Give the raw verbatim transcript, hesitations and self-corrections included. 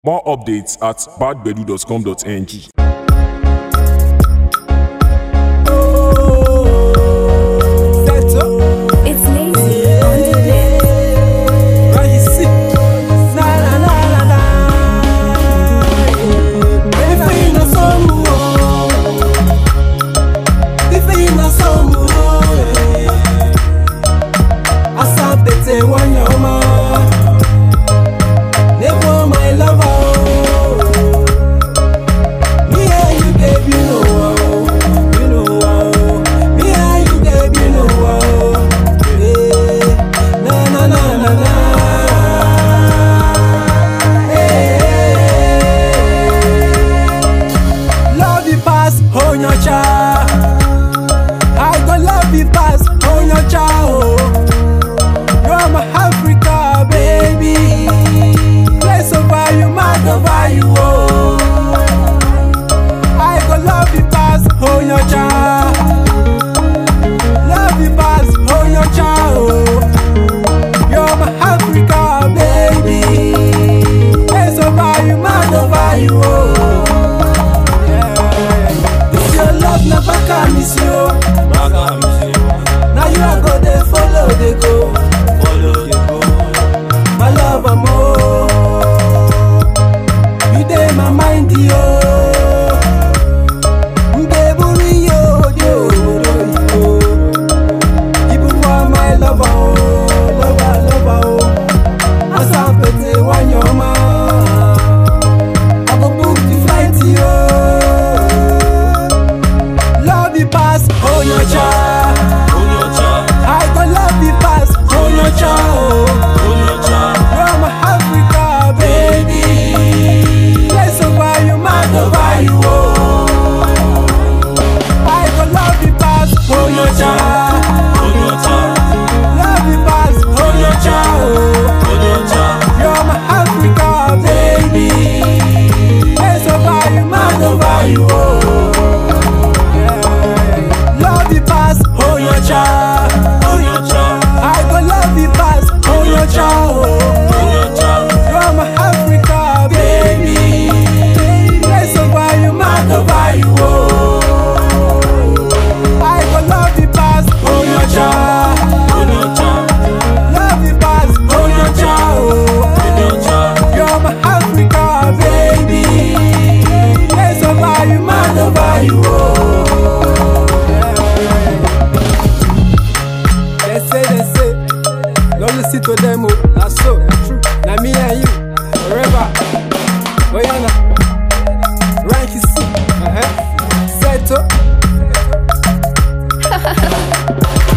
More updates at bad bedu dot com dot n g. It's lazy on the bed. Right, you see? Na na na na na. If you know some more, if you know some more, I saw better one your man. Never my lover. Me and you, baby, you know, you know. Me and you, baby, you know. Na na na na na. Love you pass on your child. I go love you pass on your child. You're my Africa, baby. Place over you, mad over you. Oh, I go love you pass on your child. Love you pass on your child. You're my Africa, baby. Place over you, mad over you. Oh, yeah. If your love never can miss you. Now you are go they follow they go. Follow they go. My love amor. You dey my mind yo. Mbeburi yo yo yo. Even for my lover oh, lover lover oh. Asa pete one your man. I go book the flight yo. Love you pass on your child. I go love you pass on your child. You're my Africa, baby. Place over you, mad over you. Oh, I go love you pass on your child. Love you pass on your child. You're my Africa, baby. Place over you, mad over you. Oh, yeah. Love you pass on your child. I go love you pass on your child. You're my Africa, baby. Place over you, mad over you. Oh, I go love you pass on your child. Love you pass on your child. You're my Africa, baby. Place over you, mad over you. Oh, they say, they say, don't listen to them, oh, that's so, true. Now me and you, forever. Oh, yeah, now. Rank is uh-huh. Settle.